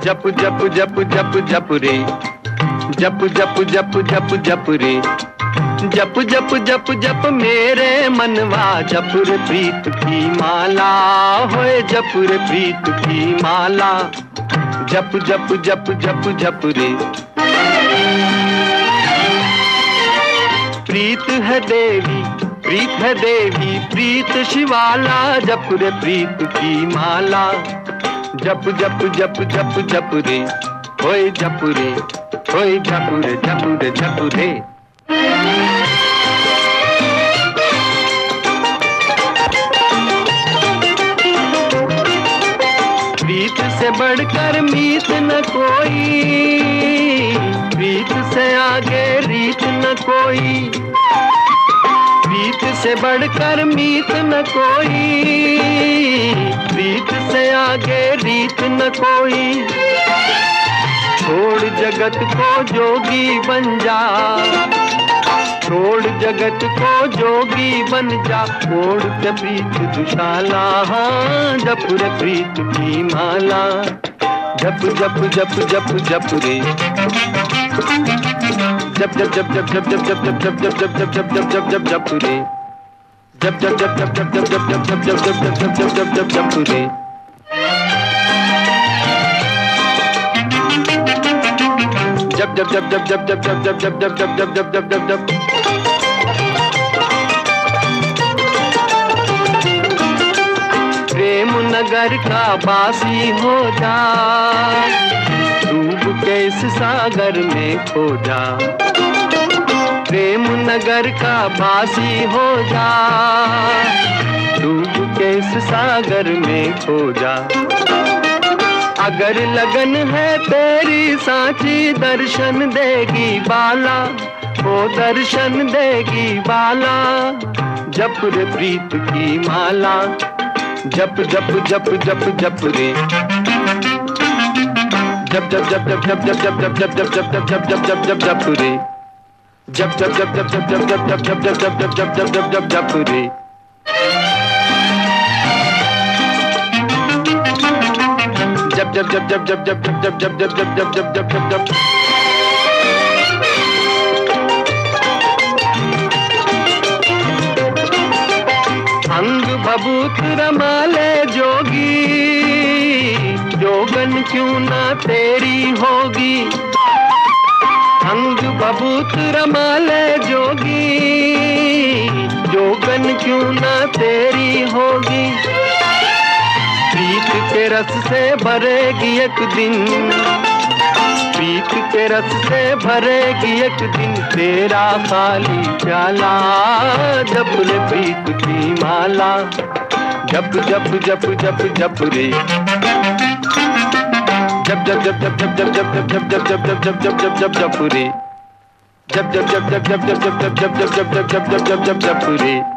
जप जप जप जप जप रे, जप जप जप जप जप रे, जप जप जप जप मेरे मनवा, जप रे प्रीत की माला, होए जप रे प्रीत की माला, जप जप जप जप जप रे। प्रीत है देवी, प्रीत है देवी, प्रीत शिवाला, जप रे प्रीत की माला, जप जप जप जप जप रे, होए जप रे, होए जप रे जप रे जप रे। प्रीत से बढ़कर मीत न कोई, प्रीत से आगे रीत न कोई, प्रीत से बढ़कर मीत न कोई, प्रीत से आगे रीत न कोई। छोड़ जगत को जोगी बन जा, छोड़ जगत को जोगी बन जा, छोड़ के प्रीत दुशाला, हाँ जप रे प्रीत की माला, जप जप जप जप जप रे, जप जप जप जप जप जप जप जप जप जप जप जप जप जप जप जप रे, जप जप जप जप जप जप जप जप जप जप जप जप जप जप जप जप रे। जप जप जप जप जप जप जप जप जप जप जप जप जप जप जप। प्रेम नगर का बासी हो जा, डूब के इस सागर में खो जा, प्रेम नगर का बासी हो जा, डूब के इस सागर में खो जा। अगर लगन है तेरी सांची, दर्शन देगी बाला, वो दर्शन देगी बाला, जप रे प्रीत की माला, जप जप जप जप जप रे, जप जप जप जप जप जप जप जप जप जप जप जप जप जप जप जप रे, जप जप जप जप जप जप जप जप जप जप जप जप जप जप जप जप रे। जप जप जप जप जप जप जप जप जप जप जप जप जप जप जप। अंग भभूत रमाले जोगी, जोगन क्यों ना तेरी होगी, अंग भभूत रमाले जोगी, जोगन क्यों ना तेरी होगी। प्रीत के रस से भरेगी एक दिन, प्रीत के रस से भरेगी एक दिन तेरा खाली प्याला, जप रे प्रीत की माला, जप जप जप जप जप रे, जप जप जप जप जप जप जप जप जप जप जप जप जप जप जप रे, जप जप जप जप जप जप जप जप जप जप जप जप जप जप जप रे।